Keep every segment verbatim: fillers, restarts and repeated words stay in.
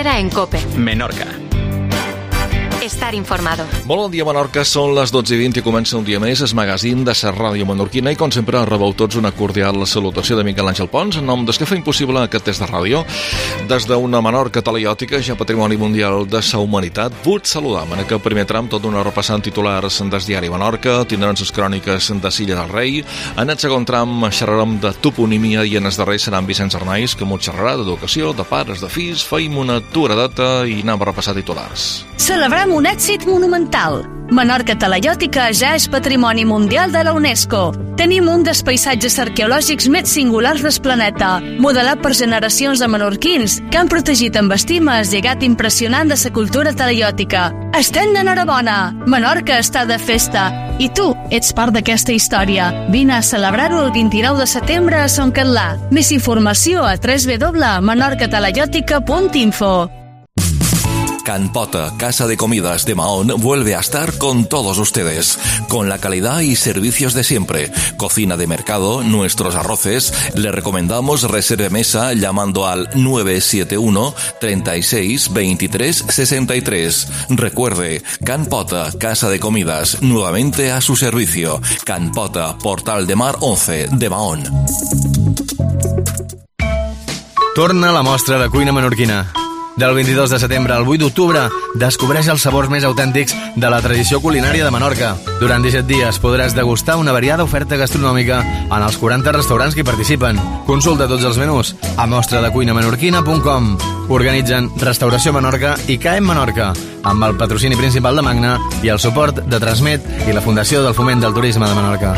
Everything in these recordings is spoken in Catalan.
Herrera en COPE. Menorca. Estar informado. Molt bon dia, Menorca. Són les dotze i vint i comença un dia més el magazín de la ràdio menorquina i, com sempre, rebeu tots una cordial salutació de Miquel Àngel Pons en nom dels que fa impossible aquest test de ràdio. Des d'una Menorca talaiòtica, ja patrimoni mundial de la humanitat, vull saludar en aquest primer tram tot una repassant titulars del diari Menorca, tindran les cròniques de Silla del Rei. En el segon tram xerrarem de toponímia i en els darrers seran Vicenç Arnaiz, que molt xerrarà d'educació, de pares, de fills. Feim una aturadeta i anem a repassar titulars. Celebrem un èxit monumental. Menorca talaiòtica ja és Patrimoni Mundial de la UNESCO. Tenim un dels paisatges arqueològics més singulars del planeta, modelat per generacions de menorquins que han protegit amb estima el llegat impressionant de la cultura talaiòtica. Estem d'enhorabona! Menorca està de festa i tu ets part d'aquesta història. Vine a celebrar-ho el vint-i-nou de setembre a Son Catlà. Més informació a w w w punt menorca talaiòtica punt info. Can Pota, Casa de Comidas de Mahón, vuelve a estar con todos ustedes, con la calidad y servicios de siempre. Cocina de mercado, nuestros arroces. Le recomendamos reserve mesa llamando al nueve siete uno, treinta y seis, veintitrés, sesenta y tres. Recuerde, Can Pota, Casa de Comidas, nuevamente a su servicio. Can Pota, Portal de Mar once de Mahón. Torna la mostra de cuina menorquina. Del vint-i-dos de setembre al vuit d'octubre, descobreix els sabors més autèntics de la tradició culinària de Menorca. Durant disset dies podràs degustar una variada oferta gastronòmica en els quaranta restaurants que hi participen. Consulta tots els menús a mostra de cuina menorquina punt com. Organitzen Restauració Menorca i C A E M Menorca, amb el patrocini principal de Magna i el suport de Transmet i la Fundació del Foment del Turisme de Menorca.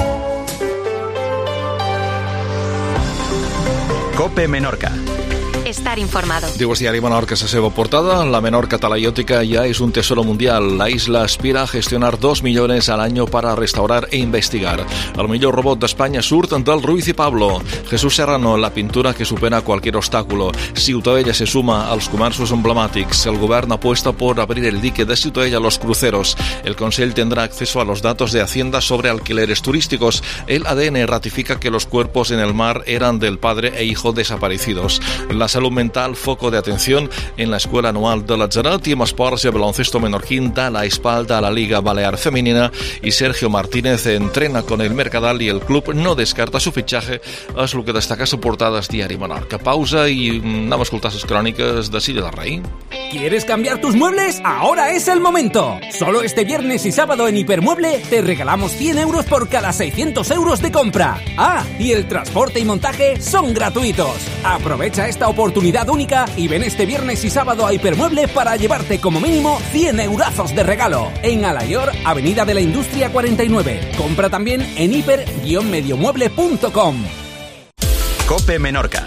COPE Menorca. Estar informado. Diu el diari Menorca a la seva portada, la Menorca talaiòtica ya es un tesoro mundial. La isla aspira a gestionar dos millones al año para restaurar e investigar. El millor robot d'Espanya surt del Ruiz y Pablo. Jesús Serrano, la pintura que supera cualquier obstáculo. Ciutadella se suma als comerços emblemàtics. El govern apuesta por abrir el dique de Ciutadella a los cruceros. El Consell tendrá acceso a los datos de Hacienda sobre alquileres turísticos. El A D N ratifica que los cuerpos en el mar eran del padre e hijo desaparecidos. La salud mental, foco de atención en la Escuela Anual de Latzaret, y en esports, el baloncesto menorquín da la espalda a la Liga Balear Femenina y Sergio Martínez entrena con el Mercadal y el club no descarta su fichaje. És el que destaca su portada al diari Menorca. Pausa y anem a escoltar les cròniques de Silla del Rei. ¿Quieres cambiar tus muebles? Ahora es el momento. Solo este viernes y sábado en Hipermueble te regalamos cien euros por cada seiscientos euros de compra. Ah, y el transporte y montaje son gratuitos. Aprovecha esta oportunidad única y ven este viernes y sábado a Hipermueble para llevarte como mínimo cien eurazos de regalo. En Alayor, Avenida de la Industria cuarenta y nueve. Compra también en hiper guion mediomueble punto com. COPE Menorca.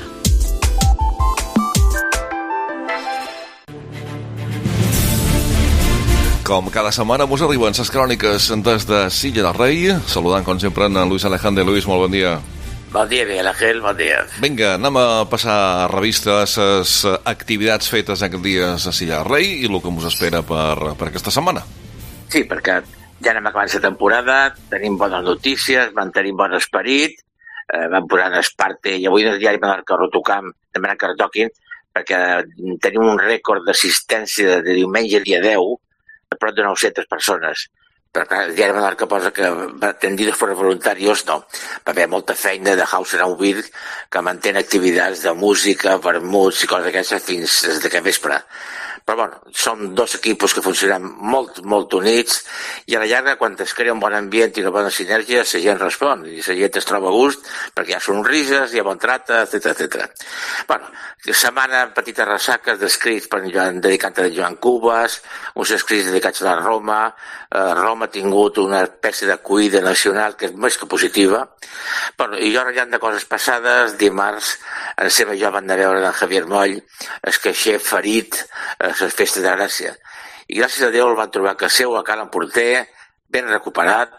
Com cada setmana mos arriben les cròniques des de Silla del Rei, saludant com sempre en Luis Alejandre. Luis, molt bon dia. Bon dia, Miguel Ángel, bon dia. Vinga, anem a passar a revista les activitats fetes aquests dies a Silla del Rei i el que ens espera per, per aquesta setmana. Sí, perquè ja anem acabant la temporada, tenim bones notícies, mantenim bon esperit, eh, vam posar en Esparte i avui en el diari Menorca Rotocam demanem que retoquin perquè tenim un rècord d'assistència de diumenge el dia deu, a prop de nou-centes persones. Per tant, el diari Menorca posa que atendidos por voluntarios, no. Va haver molta feina de House and Beer que mantén activitats de música, vermuts i coses d'aquestes fins des de que vespre. Però, bueno, són dos equipos que funcionen molt, molt units i a la llarga, quan es crea un bon ambient i una bona sinergia, la gent respon i la gent es troba a gust perquè hi ha sonrises, hi ha bon tracte, etcètera, etcètera. Bueno, setmana petites ressaques d'escrits per Joan, dedicant a Joan Cubas, uns escrits dedicats a la Roma. Eh, Roma ha tingut una espècie de cuida nacional que és més que positiva. Bueno, i jo ratllant de coses passades, dimarts en seva jo van anar a veure d'en Javier Moll, el caixer ferit a les festes de Gràcia. I gràcies a Déu el van trobar que seu a Cal Emporter, ben recuperat,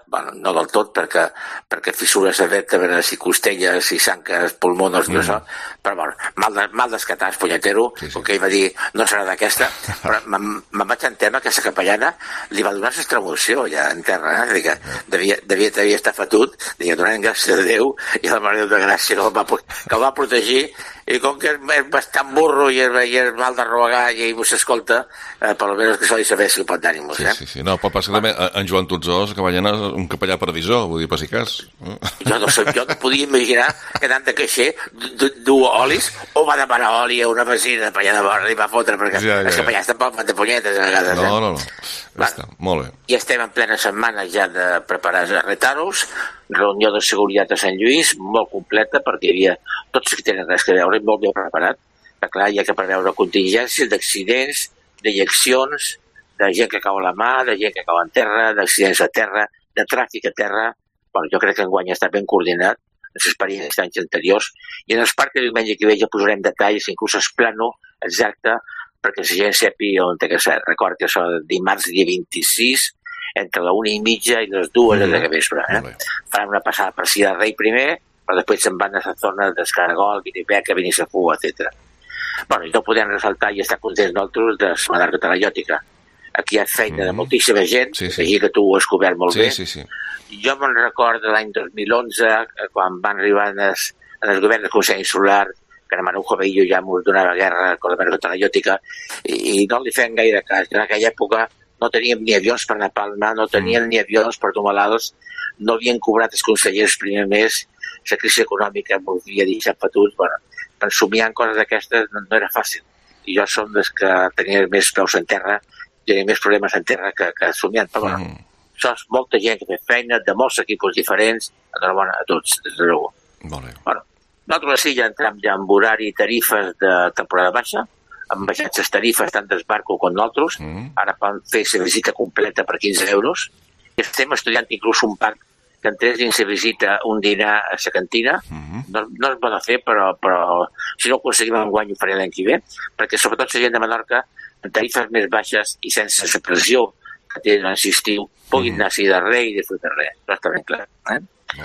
bueno, no del tot, perquè, perquè fissures de vèrtebres i costelles i sanques, pulmones, mm. això, però bueno, mal, de, mal descatats, punyetero, sí, sí. Com que ell va dir, no serà d'aquesta, però me'n vaig entendre que aquesta capellana li va donar extremoció ja en terra, eh? Que devia, devia, devia estar fetut, devia donar gràcies a Déu i a la Mare de Gràcia que el va, que el va protegir, i com que és bastant burro i és, i és mal de rogar i ell s'escolta, eh, per almenys que se li sabés si pot d'ànims, eh? Sí, sí, sí. No, però passa que també en Joan Tutzó, capellana, un capellà previsor, vull dir, per si cas. Jo no, sé, jo no podia imaginar que anant de caixer du olis o va demanar oli a una vecina per allà de vora i va fotre, perquè ja, ja, ja. Els capellans tampoc fan de punyetes a vegades. No, eh? no, no. Ja està, molt bé. I estem en plena setmana ja de preparar retaros, reunió de seguretat a Sant Lluís, molt completa, perquè hi havia tots que tenen res que veure, molt ben preparat, perquè clar, hi ha que preveure contingències d'accidents, d'ejeccions, de gent que cau a la mà, de gent que cau en terra, d'accidents a terra, de tràfic a terra. Bueno, jo crec que enguany està ben coordinat, les experiències d'anys anteriors, i en el parc de diumenge que ve ja posarem detalls, inclús el plano exacte, perquè la gent sepi on té que ser. Record que això dimarts dia vint-i-sis, entre la una i mitja i les dues mm. de vespre. Eh? Faran una passada per Cia del Rei primer, però després se'n van a la zona d'Escaragol, Vinibeca, Benissafú, etcètera. Bueno, i no podem ressaltar i estar contents nosaltres de la Menorca Talaiòtica. Aquí hi ha feina mm. de moltíssima gent, sí, sí. Que tu ho has cobert molt sí, bé. Sí, sí. Jo me'n recordo l'any dos mil onze, quan van arribar en el, en el govern del Consell Insular, que en Manuel Joveillo ja ens donava guerra con la Menorca Talaiòtica, i, i no li feien gaire cas. En aquella època no teníem ni avions per anar a Palma, no teníem mm. ni avions per dur malalts, no havien cobrat els consellers el primer mes, la crisi econòmica ens havia deixat petuts, bueno, per somiar coses d'aquestes no, no era fàcil. I jo som des que tenia més peus en terra, tenia més problemes en terra que, que somiant, però bueno, mm. això és molta gent que fa feina, de molts equipos diferents, enhorabona a tots, des de nou. Molt bé. Bueno, nosaltres sí ja entrem ja amb horari i tarifes de temporada baixa, amb baixats les tarifes tant d'esbarco com nosaltres, mm. ara poden fer la visita completa per quinze euros, i estem estudiant inclús un pack que entrés dins la visita un dinar a la cantina, mm. no, no es pot fer, però, però si no ho aconseguim enguany ho faré l'any que ve, perquè sobretot la gent de Menorca, amb tarifes més baixes i sense la pressió que tenen l'estiu, puguin mm. anar a de Rei i disfrutar res, no està ben clar. Eh?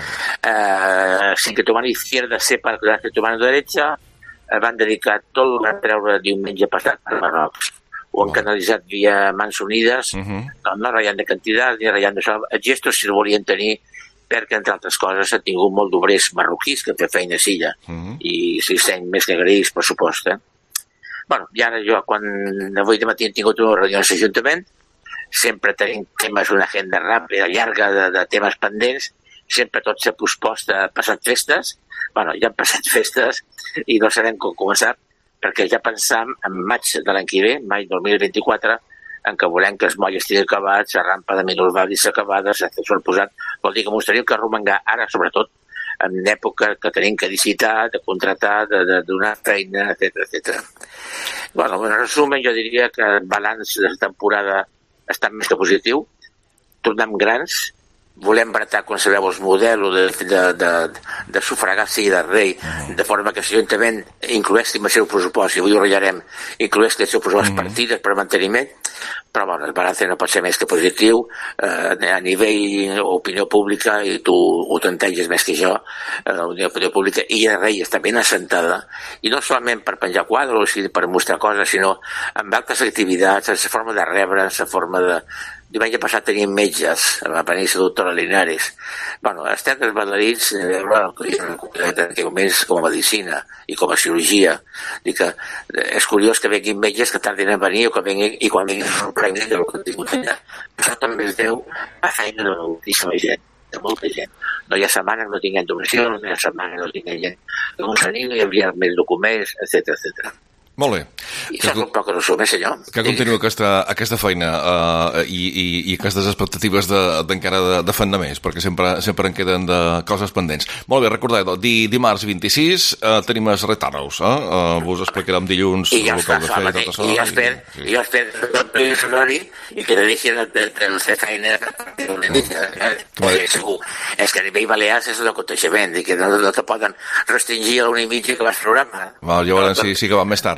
Uh, sin que tu mano izquierda sepa que tu mano derecha, uh, van dedicar tot el que van treure diumenge passat a Marrocs. Ho han canalitzat via Mans Unides, uh-huh. no, no ratllant de quantitat ni ratllant d'això. Els gestos si el volien tenir perquè, entre altres coses, han tingut molt d'obrers marroquís que fer feina a Silla, uh-huh. i si sent més que agraïts, per supost. Eh? Bueno, i ara jo, quan avui de matí hem tingut una reunió a l'Ajuntament, sempre tenim temes, una agenda ràpida, llarga de, de temes pendents, sempre tot s'ha pospost a passat festes, bueno, ja han passat festes i no sabem com començar, perquè ja pensam en maig de l'any que ve, maig dos mil vint-i-quatre, en què volem que els molls estiguin acabats, la rampa de minusvalis acabada, s'ha posat, vol dir que ens tenim que arromangar ara, sobretot, en època que tenim que licitar, de contratar, de, de donar feina, etcètera, etcètera. Bueno, en resum, jo diria que el balanç de la temporada està més que positiu, tornem grans, volem baratar, com sabeu, el model de, de, de, de sufragar sí de Rei, de forma que l'Ajuntament incloés el seu pressupost, i avui ho ratllarem, incloés el seu pressupost mm-hmm. partides per manteniment, però bueno, el balanç no pot ser més que positiu, eh, a nivell opinió pública, i tu ho t'enteges més que jo, eh, l'opinió pública, i la Rei està ben assentada, i no solament per penjar quadros i per mostrar coses, sinó amb altres activitats, en la forma de rebre, en la forma de... Diumenge passat teníem metges, a la península doctora Linares. Bueno, estem els ballarins, eh, bueno, en aquell moments com a medicina i com a cirurgia. Dic que és curiós que venguin metges que tardin a venir o que venguin i quan venguin sorprenguin del contingut allà. Això també es deu a feina de moltíssima gent, de molta gent. No hi ha setmanes que no tinguem donacions, no hi ha setmanes que no tinguem gent que no s'anigui, hi havia més documents, etcètera, etcètera. Molt bé. I que, un poc resum, eh, senyor? Que continua aquesta, aquesta feina uh, i, i, i aquestes expectatives d'encara de, de, de fer-ne més, perquè sempre, sempre en queden de coses pendents. Molt bé, recordeu, di, dimarts vint-i-sis uh, tenim els retarros, eh? Uh, vos explicarem dilluns el local de fer i tot això. I jo espero, i, i jo espero que tot el sonori i que te deixin el fer feina una mica, eh? Segur. És que a nivell Balears és un aconteixement i que no, no te poden restringir a una i mitja que vas programa. Val, llavors sí, sí que va més tard.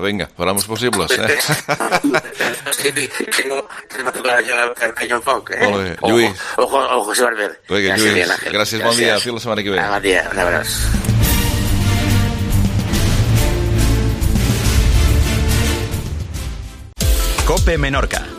vinga, farem els possibles, eh? Sí, sí, no, m'ha tocat el canyó en foc, eh? Molt bé. Lluís. O, o, o José Barber. Vinga, Lluís, gràcies, bon dia, fins la setmana que ve. Bon dia, un abraç. COPE Menorca.